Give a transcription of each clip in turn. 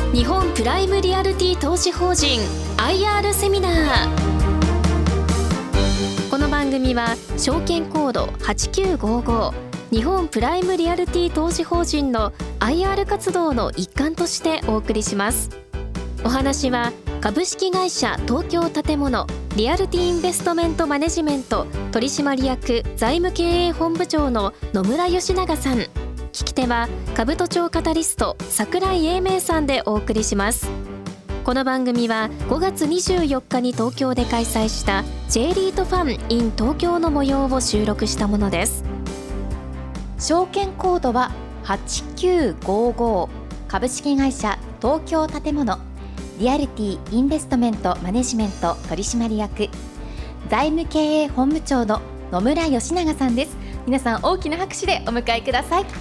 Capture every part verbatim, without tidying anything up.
日本プライムリアルティ投資法人 アイアール セミナー。この番組は証券コードはちきゅうごご日本プライムリアルティ投資法人の アイアール 活動の一環としてお送りします。お話は株式会社東京建物リアルティインベストメントマネジメント取締役財務経営本部長の野村義永さん。聞き手は株都庁カタリスト櫻井英明さんでお送りします。この番組はごがつにじゅうよっかに東京で開催した J リートファン in 東京の模様を収録したものです。 証券コードははちきゅうごご株式会社東京建物リアルティインベストメントマネジメント取締役財務経営本部長の野村義永さんです。皆さん大きな拍手でお迎えください。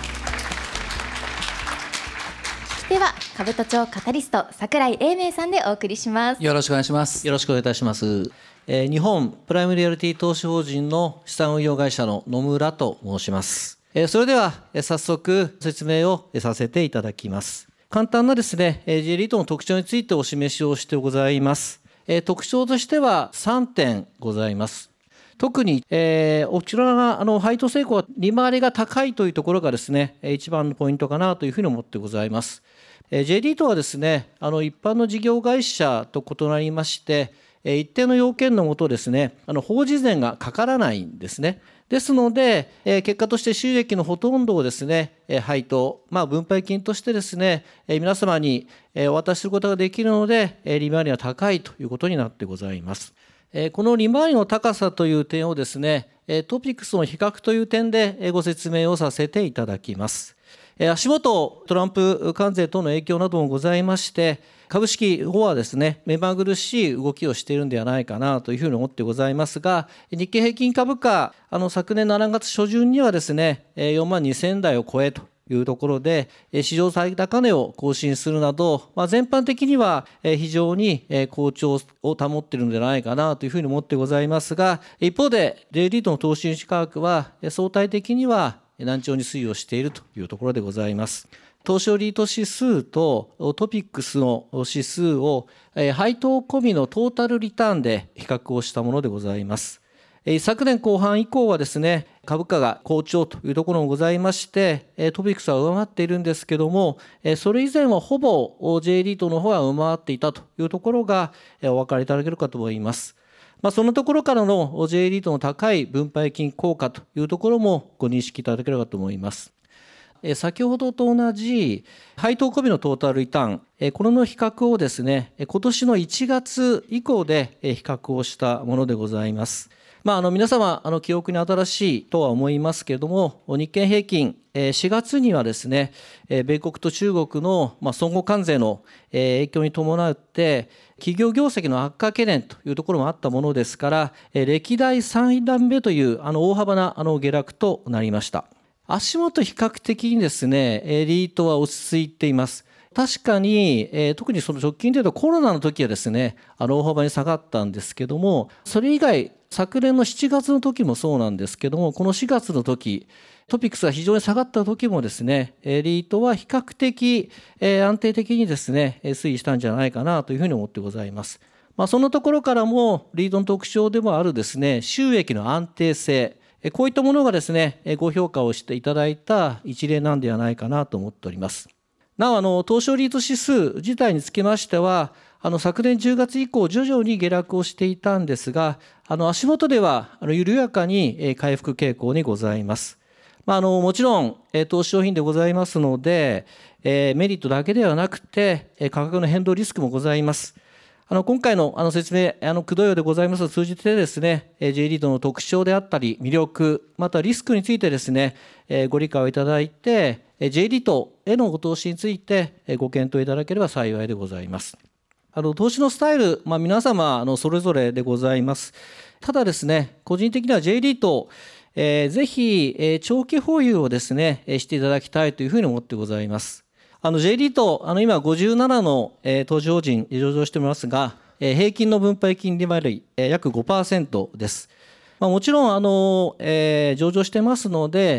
では株都庁カタリスト櫻井英明さんでお送りします。 よろしくお願いします。よろしくお願いいたします。えー、日本プライムリアルティ投資法人の資産運用会社の野村と申します。えー、それでは、えー、早速説明をさせていただきます。簡単なですね、えー、J リートの特徴についてお示しをしてございます。えー、特徴としてはさんてんございます。特に、えー、こちらがあの配当成功は利回りが高いというところがですね、一番のポイントかなというふうに思ってございます。えー、J リートはですね、あの一般の事業会社と異なりまして、えー、一定の要件のもとですね、あの法人税がかからないんですね。ですので、えー、結果として収益のほとんどをですね、えー、配当、まあ、分配金としてですね、えー、皆様に、えー、お渡しすることができるので、えー、利回りが高いということになってございます。この利回りの高さという点をですね、トピックスの比較という点でご説明をさせていただきます。足元、トランプ関税等の影響などもございまして、株式後はですね、目まぐるしい動きをしているんではないかなというふうに思ってございますが、日経平均株価、あの昨年しちがつ初旬にはですね、よんまんにせんだいを超えというところで史上最高値を更新するなど、まあ、全般的には非常に好調を保っているのではないかなというふうに思ってございますが、一方で J リートの投資主価格は相対的には軟調に推移をしているというところでございます。東証リート指数とトピックスの指数を配当込みのトータルリターンで比較をしたものでございます。昨年後半以降はですね、株価が好調というところもございまして、トピックスは上回っているんですけども、それ以前はほぼ J リートの方が上回っていたというところがお分かりいただけるかと思います。まあ、そのところからの J リートの高い分配金効果というところもご認識いただければと思います。先ほどと同じ配当込みのトータルリターン、これの比較をですね、今年のいちがつ以降で比較をしたものでございます。まあ、あの皆様あの記憶に新しいとは思いますけれども、日経平均しがつにはですね、米国と中国のまあ相互関税の影響に伴って企業業績の悪化懸念というところもあったものですから、歴代さんだんめというあの大幅なあの下落となりました。足元比較的にですね、リートは落ち着いています。確かに、えー、特にその直近でいうとコロナの時はですね、あの大幅に下がったんですけども、それ以外昨年のしちがつの時もそうなんですけども、このしがつの時トピックスが非常に下がった時もですね、リートは比較的、えー、安定的にですね推移したんじゃないかなというふうに思ってございます。まあ、そのところからもリートの特徴でもあるですね、収益の安定性、こういったものがですねご評価をしていただいた一例なんではないかなと思っております。なお、あの東証リート指数自体につきましては、あの昨年じゅうがつ以降徐々に下落をしていたんですが、あの足元ではあの緩やかに回復傾向にございます。まあ、あのもちろん投資商品でございますので、えー、メリットだけではなくて価格の変動リスクもございます。あの今回のあの説明、あのくどいようでございますを通じてですね、J リートの特徴であったり魅力、またリスクについてですね、ご理解をいただいて、J リートへのご投資についてご検討いただければ幸いでございます。あの投資のスタイル、まあ、皆様あのそれぞれでございます。ただですね、個人的には J リート、えー、ぜひ、えー、長期保有をですね、していただきたいというふうに思ってございます。あの J リート、あの今ごじゅうななの、えー、投資法人上場しておりますが、えー、平均の分配金利回り、えー、約 ごパーセント です。まあ、もちろんあの、えー、上場してますので、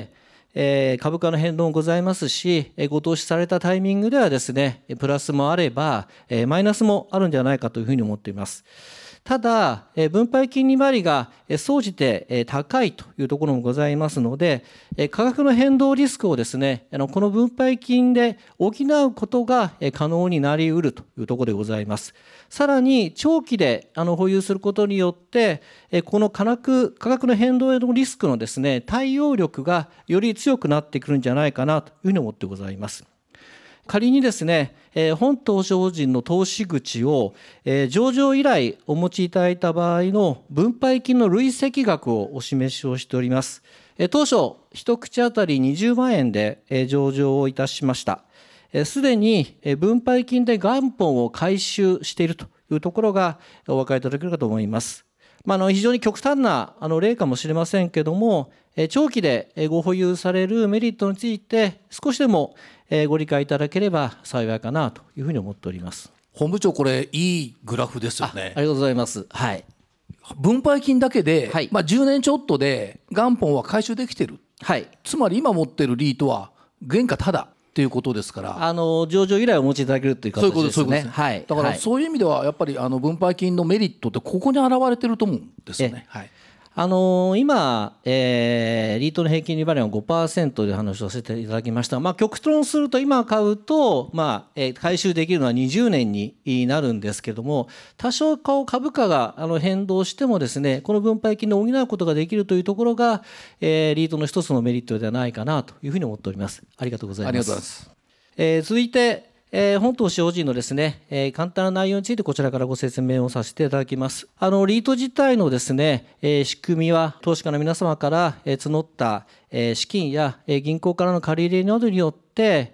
えー、株価の変動もございますし、えー、ご投資されたタイミングではですね、プラスもあれば、えー、マイナスもあるんじゃないかというふうに思っています。ただ、分配金利回りが総じて高いというところもございますので、価格の変動リスクをですね、この分配金で補うことが可能になり得るというところでございます。さらに、長期で保有することによって、この価格、価格の変動へのリスクのですね、対応力がより強くなってくるんじゃないかなというふうに思ってございます。仮にですね、本投資法人の投資口を上場以来お持ちいただいた場合の分配金の累積額をお示しをしております。当初、一口当たりにじゅうまんえんで上場をいたしました。すでに分配金で元本を回収しているというところがお分かりいただけるかと思います。まあ、あの非常に極端なあの例かもしれませんけれども、長期でご保有されるメリットについて少しでもご理解いただければ幸いかなというふうに思っております。 本部長、これいいグラフですよね。 あ、ありがとうございます。はい。 分配金だけで、 はい、 まあ、じゅうねんちょっとで元本は回収できてる、 はい、 つまり今持ってるリートは原価タダっていうことですから、 あの上場以来お持ちいただけるという形ですね。はい、 だからそういう意味ではやっぱりあの分配金のメリットってここに現れてると思うんですよね。はい、 あの今、えー、リートの平均利回りは ごパーセント で話をさせていただきました。まあ、極論すると今買うと、まあえー、回収できるのはにじゅうねんになるんですけども、多少株価があの変動してもですね、この分配金で補うことができるというところが、えー、リートの一つのメリットではないかなというふうに思っております。ありがとうございます。 ありがとうございます。 えー、続いてえー、本投資法人のですね、えー、簡単な内容についてこちらからご説明をさせていただきます。あのリート自体のですね、えー、仕組みは投資家の皆様から、えー、募った、えー、資金や、えー、銀行からの借り入れなどによって、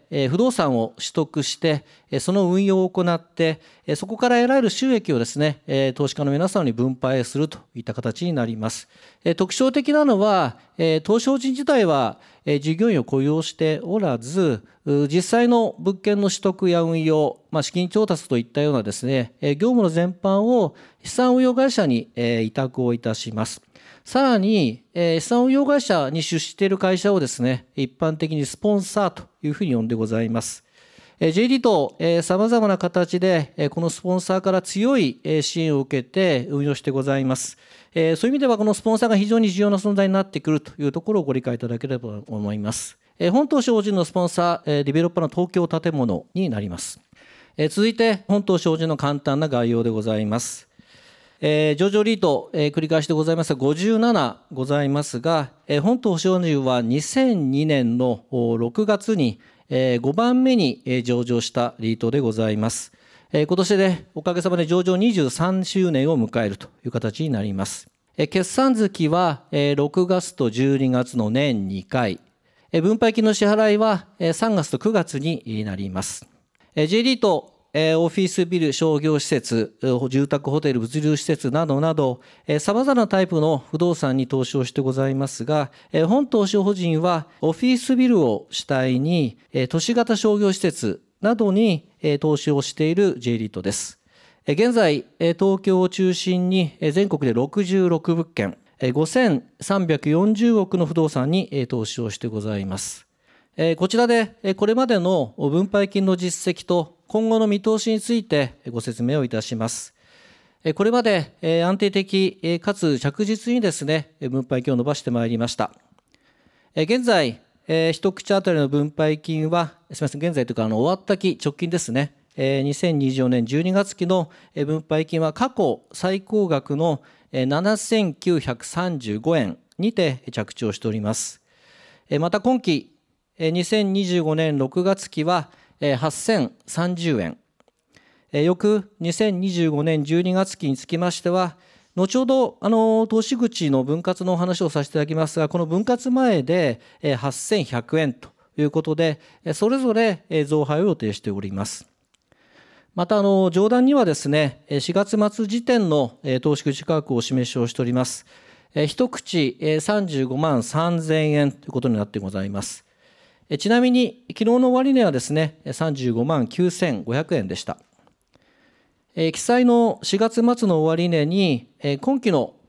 えー、不動産を取得して、えー、その運用を行って、えー、そこから得られる収益をですね、えー、投資家の皆様に分配するといった形になります。えー、特徴的なのは、えー、投資法人自体は、えー、従業員を雇用しておらず、実際の物件の取得や運用、まあ、資金調達といったようなですね、業務の全般を資産運用会社に委託をいたします。さらに、資産運用会社に出資している会社をですね、一般的にスポンサーというふうに呼んでございます。ジェイディー とさまざまな形でこのスポンサーから強い支援を受けて運用してございます。そういう意味ではこのスポンサーが非常に重要な存在になってくるというところをご理解いただければと思います。本投資法人のスポンサー、ディベロッパーの東京建物になります。続いて、本投資法人の簡単な概要でございます。上場リート、繰り返しでございますが、ごじゅうななございますが、本投資法人はにせんにねんのろくがつにごばんめに上場したリートでございます。今年でおかげさまで上場にじゅうさんしゅうねんを迎えるという形になります。決算月はろくがつとじゅうにがつの年にかい、分配金の支払いはさんがつとくがつになります。ジェイディー とオフィスビル、商業施設、住宅、ホテル、物流施設などなど、さまざまなタイプの不動産に投資をしてございますが、本投資法人はオフィスビルを主体に都市型商業施設などに投資をしている ジェイディー です。現在、東京を中心に全国でろくじゅうろくぶっけん、ごせんさんびゃくよんじゅうおくの不動産に投資をしてございます。こちらでこれまでの分配金の実績と今後の見通しについてご説明をいたします。これまで安定的かつ着実にですね、分配金を伸ばしてまいりました。現在、一口当たりの分配金は、すみません、現在というかあの終わった期、直近ですね、にせんにじゅうよねんじゅうにがつ期の分配金は過去最高額のななせんきゅうひゃくさんじゅうごえんにて着地をしております。また今期にせんにじゅうごねんろくがつ期ははっせんさんじゅうえん、翌にせんにじゅうごねんじゅうにがつ期につきましては、後ほどあの投資口の分割のお話をさせていただきますが、この分割前ではっせんひゃくえんということで、それぞれ増配を予定しております。またあの上段にはですね、しがつ末時点の投資口価格をお示しをしております。一口さんじゅうごまんさんぜんえんということになってございます。ちなみに昨日の終値はですね、さんじゅうごまんきゅうせんごひゃくえんでした。記載のしがつ末の終値に今期の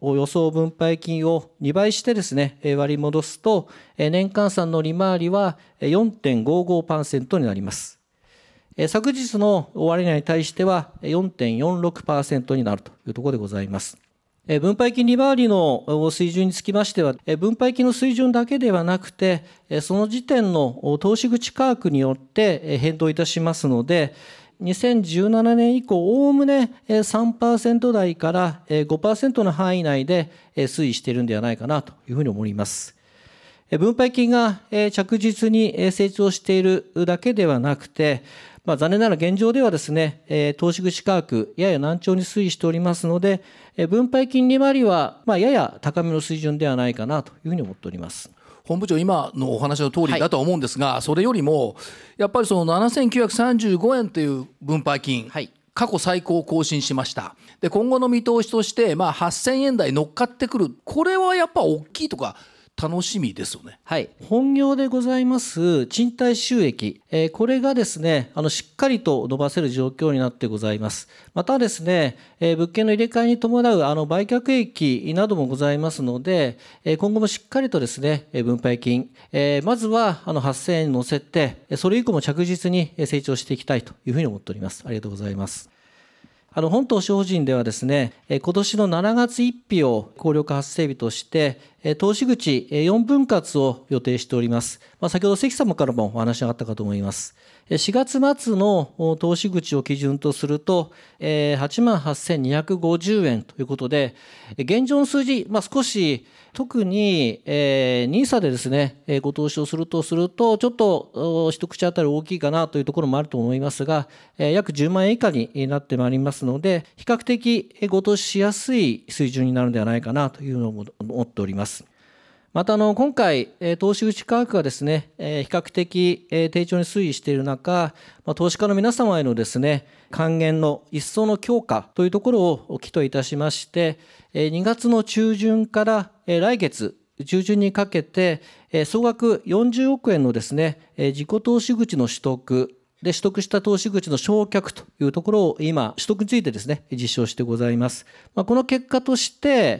予想分配金をにばいしてですね、割り戻すと、年換算の利回りは よんてんごごパーセント になります。昨日の終値に対しては よんてんよんろくパーセント になるというところでございます。分配金利回りの水準につきましては、分配金の水準だけではなくて、その時点の投資口価格によって変動いたしますので、にせんじゅうななねん以降、おおむね さんパーセント 台から ごパーセント の範囲内で推移しているんではないかなというふうに思います。分配金が着実に成長しているだけではなくて、まあ、残念ながら現状ではですね、投資口価格、やや難聴に推移しておりますので、分配金利回りは、まあ、やや高めの水準ではないかなというふうに思っております。 本部長、今のお話の通りだとは思うんですが、はい、それよりも、やっぱりそのななせんきゅうひゃくさんじゅうごえんという分配金、はい、過去最高を更新しました。で、今後の見通しとして、まあ、はっせんえん台乗っかってくる、これはやっぱ大きいとか、楽しみですよね。 はい、本業でございます賃貸収益、えー、これがですね、あのしっかりと伸ばせる状況になってございます。またですね、えー、物件の入れ替えに伴うあの売却益などもございますので、えー、今後もしっかりとですね、分配金、えー、まずはあのはっせんえんに乗せて、それ以降も着実に成長していきたいというふうに思っております。ありがとうございます。あの本投資法人ではですね、今年のしちがつついたちを効力発生日として、投資口よんぶん割を予定しております。まあ、先ほど関様からもお話があったかと思います。しがつ末の投資口を基準とすると、はちまんはっせんにひゃくごじゅうえんということで、現状の数字、まあ、少し特に ニーサ でですね、ご投資をするとすると、ちょっと一口当たり大きいかなというところもあると思いますが、約じゅうまんえん以下になってまいりますので、比較的ご投資しやすい水準になるのではないかなというのを思っております。またあの今回、投資口価格がですね、比較的低調に推移している中、投資家の皆様へのですね、還元の一層の強化というところを期といたしまして、にがつの中旬から来月中旬にかけて、総額よんじゅうおくえんのですね、自己投資口の取得、で取得した投資口の償却というところを今、取得についてですね、実証してございます。まあ、この結果として、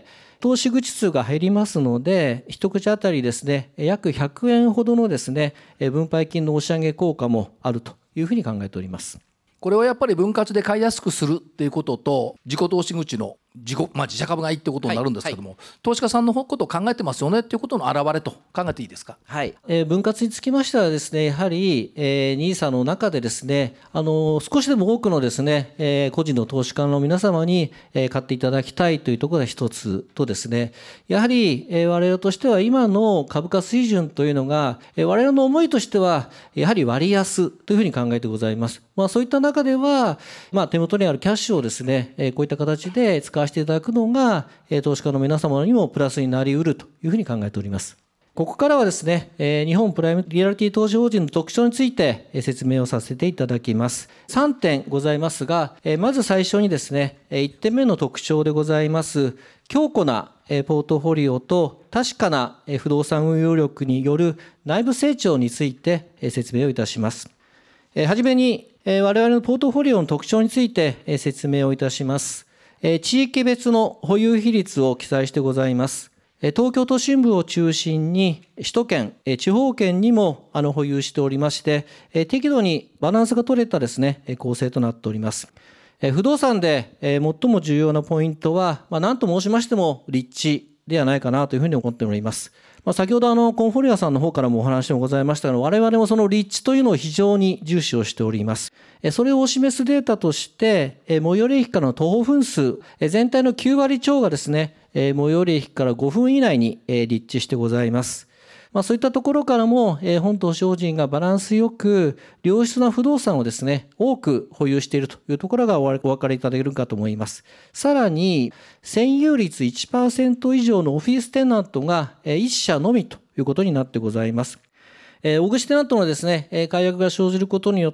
投資口数が減りますので、一口当たりですね、約ひゃくえんほどのですね、分配金の押し上げ効果もあるというふうに考えております。 これはやっぱり分割で買いやすくするっていうことと、自己投資口の自己、まあ、自社株がいいってことになるんですけども、はいはい、投資家さんのことを考えてますよねっていうことの表れと考えていいですか。 はい、えー、分割につきましてはですね、やはり、えー、ニーサ の中でですね、あのー、少しでも多くのですね、えー、個人の投資家の皆様に、えー、買っていただきたいというところが一つとですね、やはり、えー、我々としては今の株価水準というのが、えー、我々の思いとしてはやはり割安というふうに考えてございます。まあ、そういった中では、まあ、手元にあるキャッシュをですね、えー、こういった形で使わせていただくのが、えー、投資家の皆様にもプラスになり得るというふうに考えております。ここからはですね、えー、日本プライムリアリティ投資法人の特徴について、えー、説明をさせていただきます。さんてんございますが、えー、まず最初にですね、いってんめの特徴でございます、強固なポートフォリオと確かな不動産運用力による内部成長について説明をいたします。はじめに我々のポートフォリオの特徴について説明をいたします。地域別の保有比率を記載してございます。東京都心部を中心に首都圏、地方圏にも保有しておりまして、適度にバランスが取れたですね、構成となっております。不動産で最も重要なポイントは、何と申しましても立地ではないかなというふうに思っております。まあ、先ほどあのコンフォリアさんの方からもお話もございましたが、我々もその立地というのを非常に重視をしております。それを示すデータとして、最寄り駅からの徒歩分数、全体のきゅうわりちょうがですね、最寄り駅からごふん以内に立地してございます。まあ、そういったところからも、本投資法人がバランスよく良質な不動産をですね、多く保有しているというところがお分かりいただけるかと思います。さらに、占有率 いちパーセント 以上のオフィステナントがいっしゃのみということになってございます。大口テナントのですね、解約が生じることによって、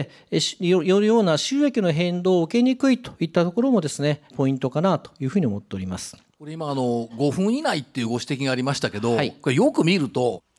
よるような収益の変動を受けにくいといったところもですね、ポイントかなというふうに思っております。 これ今あのごふん以内っていうご指摘がありましたけど、はい、これよく見ると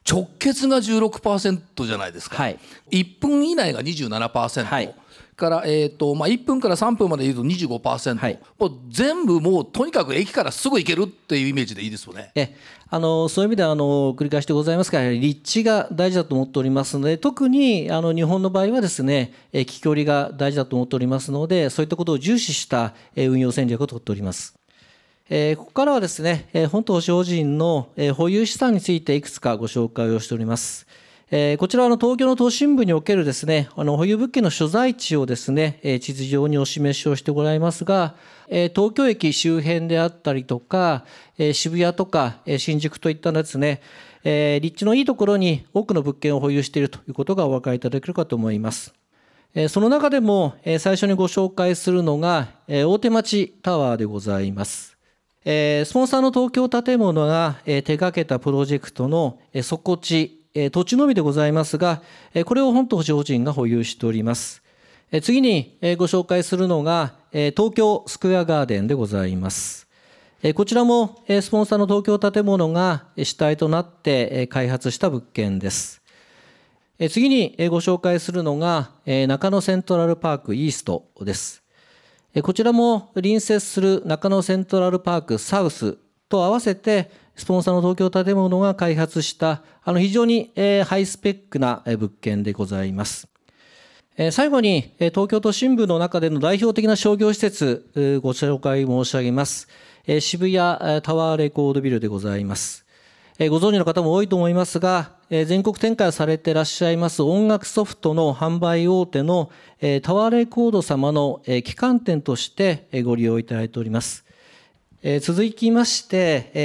直結が じゅうろくパーセント じゃないですか、 はい、 いっぷん以内が にじゅうななパーセント、 はい、 から、えーとまあ、いっぷんからさんぷんまでいうと にじゅうごパーセント、はい、もう全部もうとにかく駅からすぐ行けるっていうイメージでいいですよね。 えあのそういう意味ではあの繰り返してございますが、立地が大事だと思っておりますので、特にあの日本の場合はですね、駅距離が大事だと思っておりますので、そういったことを重視した運用戦略を取っております。えー、ここからはですね、本投資法人の保有資産についていくつかご紹介をしております。えー、こちらはあの東京の都心部におけるですね、あの保有物件の所在地をですね、えー、地図上にお示しをしてございますが、えー、東京駅周辺であったりとか、えー、渋谷とか、えー、新宿といったですね、えー、立地のいいところに多くの物件を保有しているということがお分かりいただけるかと思います。えー、その中でも、えー、最初にご紹介するのが、えー、大手町タワーでございます。えー、スポンサーの東京建物が、えー、手掛けたプロジェクトの、えー、底地土地のみでございますが、これを本投資法人が保有しております。次にご紹介するのが東京スクエアガーデンでございます。こちらもスポンサーの東京建物が主体となって開発した物件です。次にご紹介するのが中野セントラルパークイーストです。こちらも隣接する中野セントラルパークサウスと合わせてスポンサーの東京建物が開発したあの非常にハイスペックな物件でございます。最後に東京都心部の中での代表的な商業施設ご紹介申し上げます。渋谷タワーレコードビルでございます。ご存知の方も多いと思いますが、全国展開されていらっしゃいます音楽ソフトの販売大手のタワーレコード様の旗艦店としてご利用いただいております。続きまして、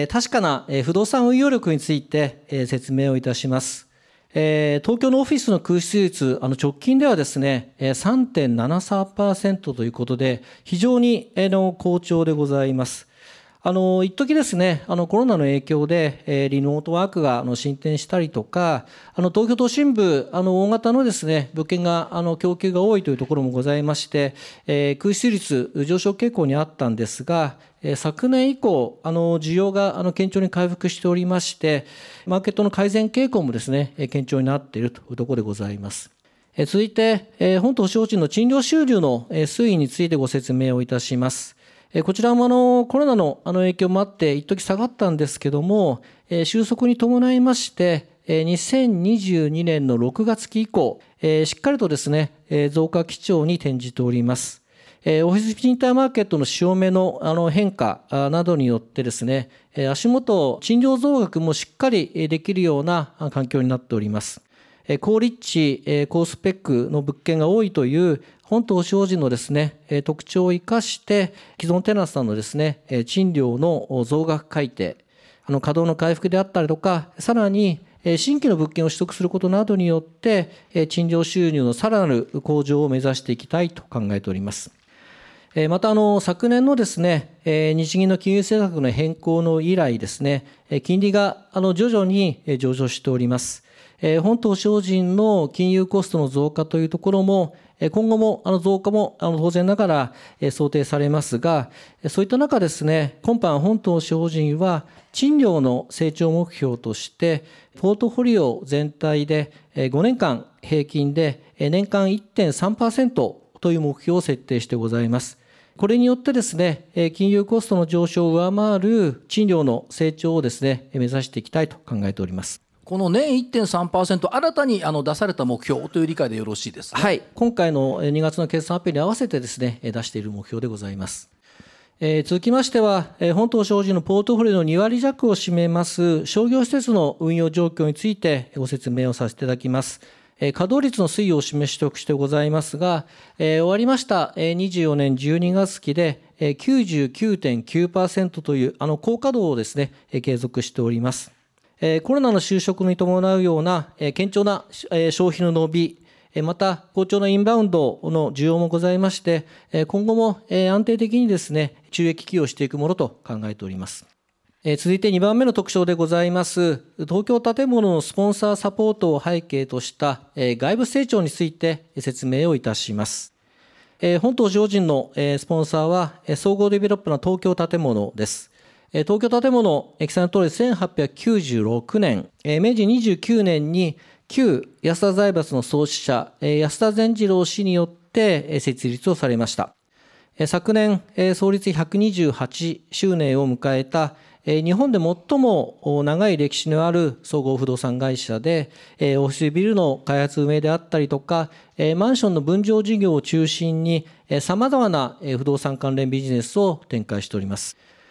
確かな不動産運用力について説明をいたします。東京のオフィスの空室率、あの直近ではですね、さんてんななさんパーセント ということで、非常に好調でございます。あの一時ですね、あのコロナの影響で、えー、リモートワークがあの進展したりとか、あの東京都心部、あの大型のですね物件があの供給が多いというところもございまして、えー、空室率上昇傾向にあったんですが、えー、昨年以降、あの需要があの堅調に回復しておりまして、マーケットの改善傾向もですね堅調になっているというところでございます。えー、続いて、本投資法人の賃料収入の推移についてご説明をいたします。こちらもあのコロナのあの影響もあって一時下がったんですけども、収束に伴いましてにせんにじゅうにねんのろくがつ期以降、しっかりとですね増加基調に転じております。オフィス賃貸マーケットの潮目のあの変化などによってですね、足元賃料増額もしっかりできるような環境になっております。高立地、高スペックの物件が多いという本投資法人のですね特徴を生かして既存テナントさんのですね賃料の増額改定、あの稼働の回復であったりとか、さらに新規の物件を取得することなどによって賃料収入のさらなる向上を目指していきたいと考えております。またあの昨年のですね日銀の金融政策の変更の以来ですね、金利があの徐々に上昇しております。本投資法人の金融コストの増加というところも今後もあの増加もあの当然ながら想定されますが、そういった中ですね、今般本投資法人は賃料の成長目標としてポートフォリオ全体でごねんかん平均で年間 いってんさんパーセント という目標を設定してございます。これによってですね、金融コストの上昇を上回る賃料の成長をですね目指していきたいと考えております。 この年 いってんさんパーセント 新たにあの出された目標という理解でよろしいですね。 はい、今回のにがつの決算発表に合わせてですね出している目標でございます。えー、続きましては本投資法人のポートフォリオのにわり弱を占めます商業施設の運用状況についてご説明をさせていただきます。稼働率の推移を示しておくしてございますが、えー、終わりましたにじゅうよねんじゅうにがつ期で きゅうじゅうきゅうてんきゅうパーセント というあの高稼働をですね継続しております。コロナの収束に伴うような堅調な消費の伸び、また好調なインバウンドの需要もございまして、今後も安定的にですね収益寄与していくものと考えております。続いてにばんめの特徴でございます東京建物のスポンサーサポートを背景とした外部成長について説明をいたします。本投資法人のスポンサーは総合デベロッパーの東京建物です。 東京建物、記載の通りせんはっぴゃくきゅうじゅうろくねん、明治にじゅうきゅうねんに旧安田財閥の創始者、安田善次郎氏によって設立をされました。昨年、創立ひゃくにじゅうはちしゅうねんを迎えた日本で最も長い歴史のある総合不動産会社で、オフィスビルの開発運営であったりとか、マンションの分譲事業を中心にさまざまな不動産関連ビジネスを展開しております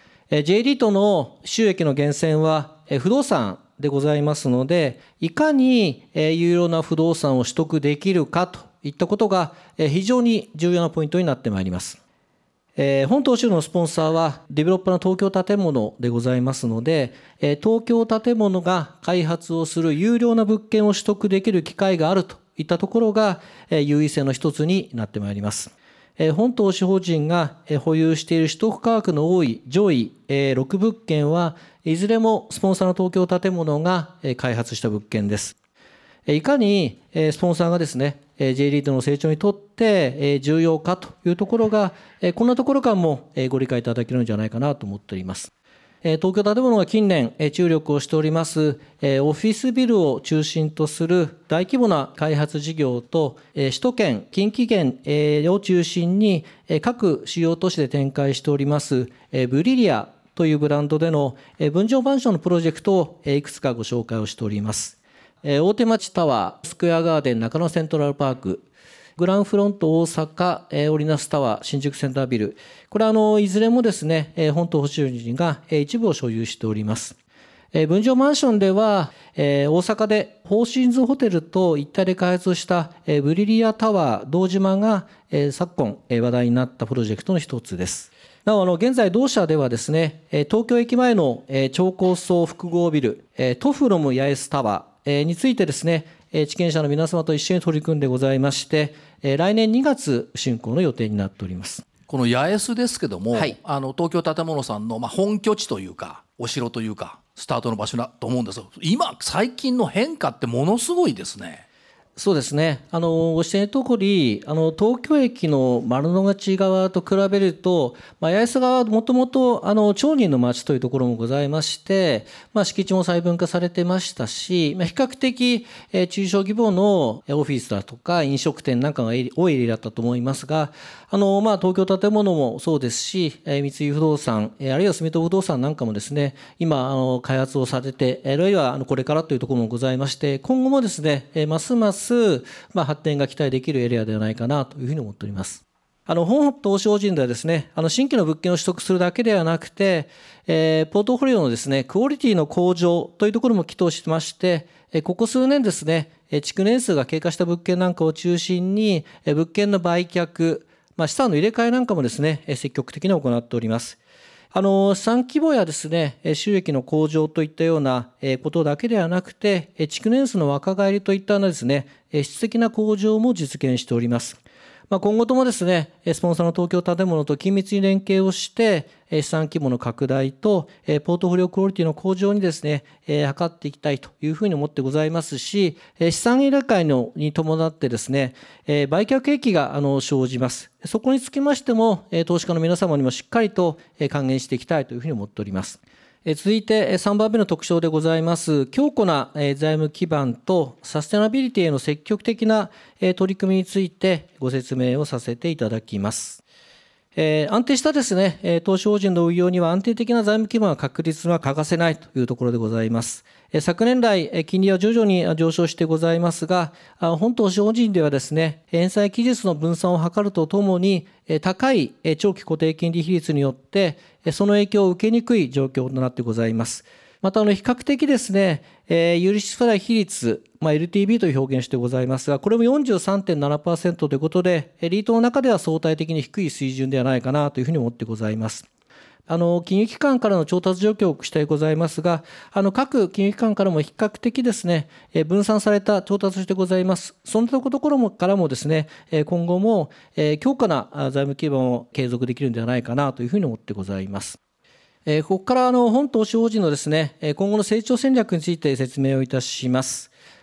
。J リートの収益の源泉は不動産でございますので、いかに有料な不動産を取得できるかといったことが非常に重要なポイントになってまいります。本投資のスポンサーはデベロッパーの東京建物でございますので、東京建物が開発をする有料な物件を取得できる機会があるといったところが優位性の一つになってまいります。本投資法人が保有している取得価格の多い上位ろくぶっけんはいずれもスポンサーの東京建物が開発した物件です。いかにスポンサーがですね J リートの成長にとって重要かというところがこんなところからもご理解いただけるんじゃないかなと思っております。東京建物が近年注力をしておりますオフィスビルを中心とする大規模な開発事業と首都圏近畿圏を中心に各主要都市で展開しておりますブリリアというブランドでの分譲マンションのプロジェクトをいくつかご紹介をしております。大手町タワー、スクエアガーデン中野セントラルパーク、グランフロント大阪、オリナスタワー、新宿センタービル、これはあのいずれもですね、本投資法人が一部を所有しております。分譲マンションでは、大阪でフォーシーズンホテルと一体で開発したブリリアタワー堂島が昨今話題になったプロジェクトの一つです。なお、あの現在同社ではですね、東京駅前の超高層複合ビル、トフロム八重洲タワーについてですね、地権者の皆様と一緒に取り組んでございまして、来年にがつ竣工の予定になっております。 この八重洲ですけども、 はい、 あの東京建物さんのまあ本拠地というかお城というかスタートの場所だと思うんですが、今最近の変化ってものすごいですね。 そうですね、あのご指摘のとおり、あの東京駅の丸の内側と比べると、まあ、八重洲側はもともとあの町人の町というところもございまして、まあ、敷地も細分化されてましたし、まあ、比較的、えー、中小規模のオフィスだとか飲食店なんかが多いエリアだったと思いますが、あの、まあ、東京建物もそうですし、えー、三井不動産、えー、あるいは住友不動産なんかもですね、今あの開発をされて、あるいはあのこれからというところもございまして、今後もですね、えー、ますますまあ、発展が期待できるエリアではないかなというふうに思っております。あの本投資法人ではですね、あの新規の物件を取得するだけではなくて、えー、ポートフォリオのですねクオリティの向上というところも企図してまして、ここ数年ですね、築年数が経過した物件なんかを中心に物件の売却、まあ、資産の入れ替えなんかもですね積極的に行っております。あの資産規模やですね収益の向上といったようなことだけではなくて、築年数の若返りといったですね質的な向上も実現しております。まあ、今後ともですねスポンサーの東京建物と緊密に連携をして資産規模の拡大とポートフォリオクオリティの向上にですね図っていきたいというふうに思ってございますし、資産入れ替えのに伴ってですね売却益があの生じます。そこにつきましても投資家の皆様にもしっかりと還元していきたいというふうに思っております。続いてさんばんめの特徴でございます強固な財務基盤とサステナビリティへの積極的な取り組みについてご説明をさせていただきます。えー、安定したですね投資法人の運用には安定的な財務基盤が確立が欠かせないというところでございます。昨年来金利は徐々に上昇してございますが、本投資法人ではですね返済期日の分散を図るとともに高い長期固定金利比率によってその影響を受けにくい状況となってございます。またあの比較的ですね、えー、有利子負債比率、まあ、エルティービー という表現してございますが、これも よんじゅうさんてんななパーセント ということで、リートの中では相対的に低い水準ではないかなというふうに思ってございます。あの金融機関からの調達状況をお聞きしてございますが、あの各金融機関からも比較的ですね、分散された調達してございます。そのところからもですね、今後も強固な財務基盤を継続できるのではないかなというふうに思ってございます。ここからあの本投資法人のですね今後の成長戦略について説明をいたします。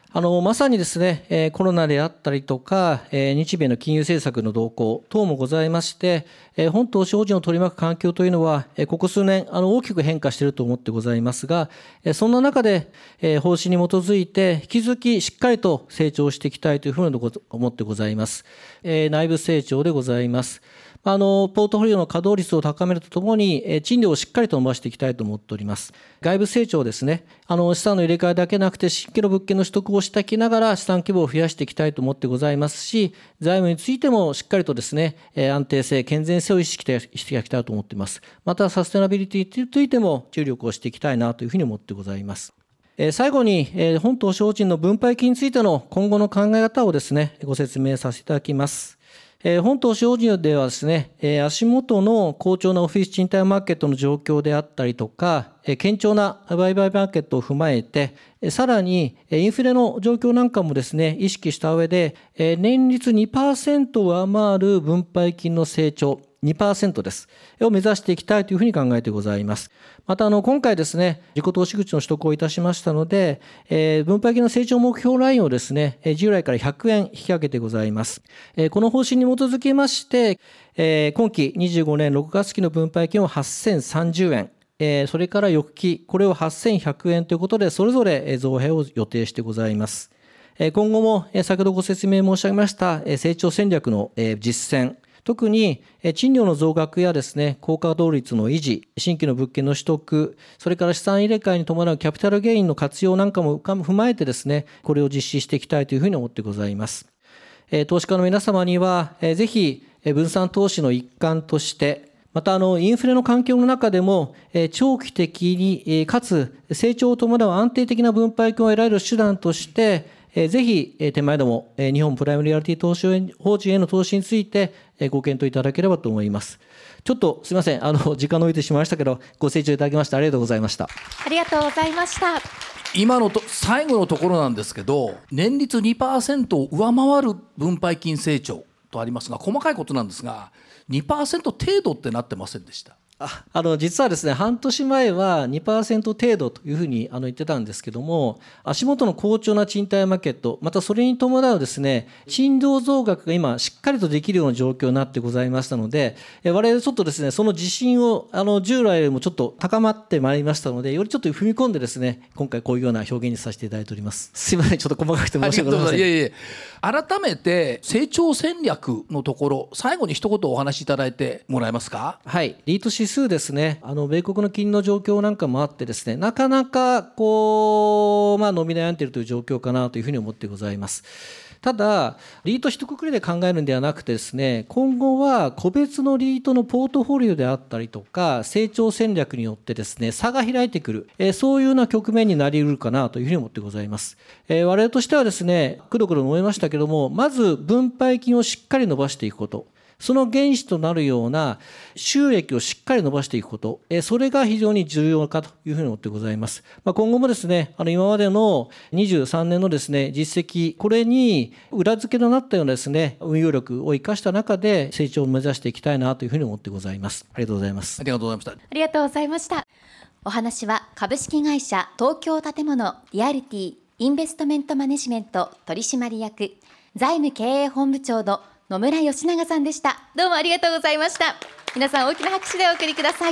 あのまさにですね、えー、コロナであったりとか、えー、日米の金融政策の動向等もございまして、えー、本投資法人を取り巻く環境というのは、えー、ここ数年あの大きく変化していると思ってございますが、えー、そんな中で、えー、方針に基づいて引き続きしっかりと成長していきたいというふうに思ってございます。えー、内部成長でございます。あのポートフォリオの稼働率を高めるとともに賃料をしっかりと伸ばしていきたいと思っております。外部成長ですね、あの資産の入れ替えだけなくて新規の物件の取得をしていきながら資産規模を増やしていきたいと思ってございますし、財務についてもしっかりとですね安定性健全性を意識していきたいと思っています。またサステナビリティについても注力をしていきたいなというふうに思ってございます。最後に本投資法人の分配金についての今後の考え方をですねご説明させていただきます。本投資法人ではですね、足元の好調なオフィス賃貸マーケットの状況であったりとか、堅調な売買マーケットを踏まえて、さらにインフレの状況なんかもですね、意識した上で、年率 にパーセント を上回る分配金の成長、にパーセント です。を目指していきたいというふうに考えてございます。また、あの、今回ですね、自己投資口の取得をいたしましたので、えー、分配金の成長目標ラインをですね、従来からひゃくえん引き上げてございます。えー、この方針に基づきまして、えー、今期にじゅうごねんろくがつ期の分配金をはっせんさんじゅうえん、えー、それから翌期、これをはっせんひゃくえんということで、それぞれ増兵を予定してございます。今後も先ほどご説明申し上げました成長戦略の実践、特に賃料の増額やですね、高稼働率の維持、新規の物件の取得、それから資産入れ替えに伴うキャピタルゲインの活用なんかも踏まえてですね、これを実施していきたいというふうに思ってございます。投資家の皆様には、ぜひ分散投資の一環として、またあのインフレの環境の中でも長期的にかつ成長を伴う安定的な分配金を得られる手段として、ぜひ手前ども日本プライムリアリティ投資法人への投資についてご検討いただければと思います。ちょっとすみません、あの時間延びてしまいましたけど、ご清聴いただきましてありがとうございました。 ありがとうございました。 今のと最後のところなんですけど、年率 にパーセント を上回る分配金成長とありますが、細かいことなんですが にパーセント 程度ってなってませんでした？ ああの実はですね、半年前は にパーセント 程度というふうにあの言ってたんですけども、足元の好調な賃貸マーケット、またそれに伴うですね、賃料増額が今しっかりとできるような状況になってございましたので、我々ちょっとですね、その自信をあの従来よりもちょっと高まってまいりましたので、よりちょっと踏み込んでですね、今回こういうような表現にさせていただいております。すいません、ちょっと細かくて申し訳ございません。 いえいえ、改めて成長戦略のところ、最後に一言お話しいただいてもらえますか？ はい、リート指数ですね、あの米国の金利の状況なんかもあってですね、なかなかこう、まあ、伸び悩んでいるという状況かなというふうに思ってございます。ただリート一括りで考えるんではなくてですね、今後は個別のリートのポートフォリオであったりとか成長戦略によってですね、差が開いてくる、えー、そういうような局面になり得るかなというふうに思ってございます。えー、我々としてはですね、くどくど思いましたけども、まず分配金をしっかり伸ばしていくこと、その原資となるような収益をしっかり伸ばしていくこと、それが非常に重要かというふうに思ってございます。今後もですね、あの今までのにじゅうさんねんのですね、実績、これに裏付けとなったようなですね、運用力を生かした中で成長を目指していきたいなというふうに思ってございます。ありがとうございます。 ありがとうございました。 ありがとうございました。お話は株式会社東京建物リアルティインベストメントマネジメント取締役財務経営本部長の野村義永さんでした。どうもありがとうございました。皆さん大きな拍手でお送りください。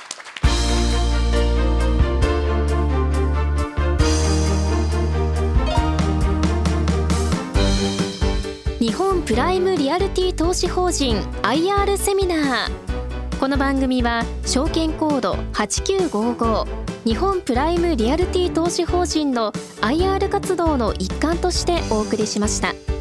日本プライムリアルティ投資法人 アイアール セミナー。この番組は証券コードはちきゅうごご日本プライムリアルティ投資法人の アイアール 活動の一環としてお送りしました。